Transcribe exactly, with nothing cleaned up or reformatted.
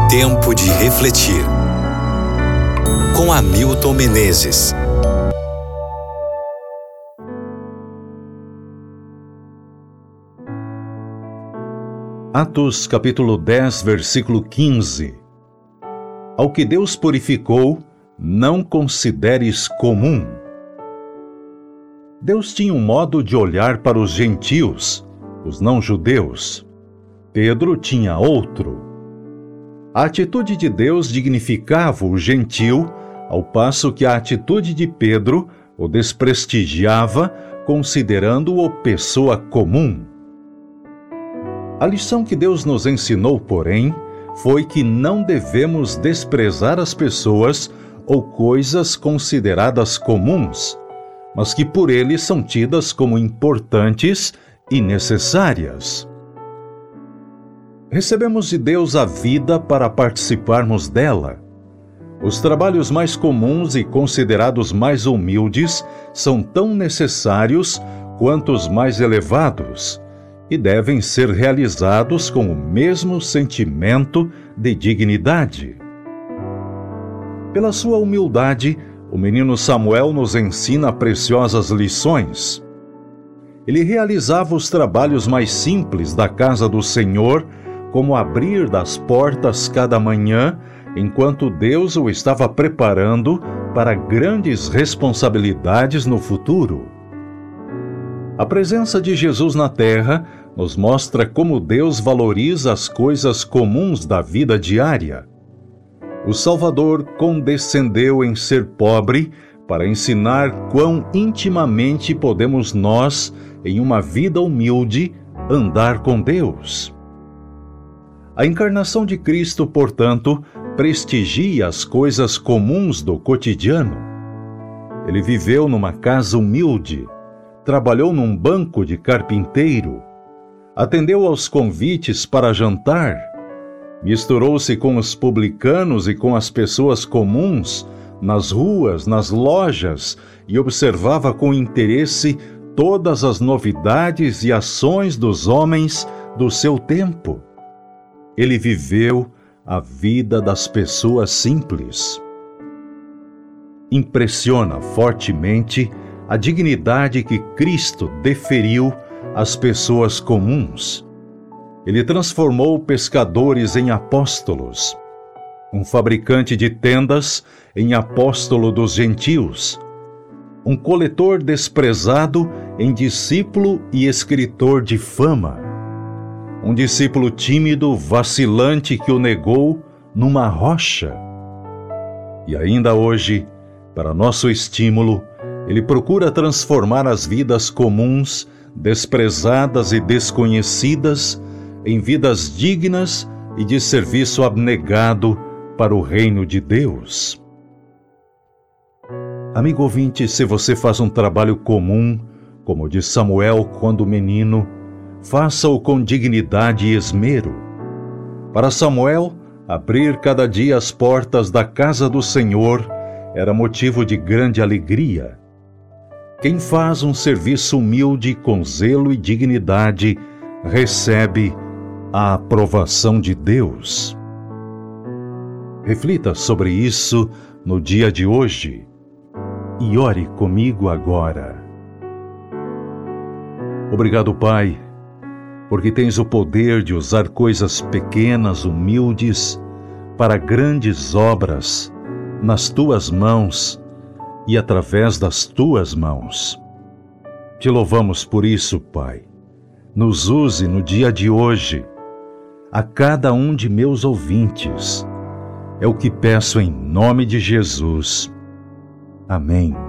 Tempo de refletir. Com Hamilton Menezes. Atos capítulo dez, versículo quinze. Ao que Deus purificou, não consideres comum. Deus tinha um modo de olhar para os gentios, os não-judeus. Pedro tinha outro. A atitude de Deus dignificava o gentio, ao passo que a atitude de Pedro o desprestigiava, considerando-o pessoa comum. A lição que Deus nos ensinou, porém, foi que não devemos desprezar as pessoas ou coisas consideradas comuns, mas que por ele são tidas como importantes e necessárias. Recebemos de Deus a vida para participarmos dela. Os trabalhos mais comuns e considerados mais humildes são tão necessários quanto os mais elevados, e devem ser realizados com o mesmo sentimento de dignidade. Pela sua humildade, o menino Samuel nos ensina preciosas lições. Ele realizava os trabalhos mais simples da casa do Senhor, como abrir das portas cada manhã, enquanto Deus o estava preparando para grandes responsabilidades no futuro. A presença de Jesus na terra nos mostra como Deus valoriza as coisas comuns da vida diária. O Salvador condescendeu em ser pobre para ensinar quão intimamente podemos nós, em uma vida humilde, andar com Deus. A encarnação de Cristo, portanto, prestigia as coisas comuns do cotidiano. Ele viveu numa casa humilde, trabalhou num banco de carpinteiro, atendeu aos convites para jantar, misturou-se com os publicanos e com as pessoas comuns, nas ruas, nas lojas, e observava com interesse todas as novidades e ações dos homens do seu tempo. Ele viveu a vida das pessoas simples. Impressiona fortemente a dignidade que Cristo deferiu às pessoas comuns. Ele transformou pescadores em apóstolos, um fabricante de tendas em apóstolo dos gentios, um coletor desprezado em discípulo e escritor de fama, um discípulo tímido, vacilante que o negou numa rocha. E ainda hoje, para nosso estímulo, ele procura transformar as vidas comuns, desprezadas e desconhecidas, em vidas dignas e de serviço abnegado para o reino de Deus. Amigo ouvinte, se você faz um trabalho comum, como o de Samuel quando menino, faça-o com dignidade e esmero. Para Samuel, abrir cada dia as portas da casa do Senhor era motivo de grande alegria. Quem faz um serviço humilde com zelo e dignidade recebe a aprovação de Deus. Reflita sobre isso no dia de hoje e ore comigo agora. Obrigado, Pai, porque tens o poder de usar coisas pequenas, humildes, para grandes obras nas tuas mãos e através das tuas mãos. Te louvamos por isso, Pai. Nos use no dia de hoje, a cada um de meus ouvintes. É o que peço em nome de Jesus. Amém.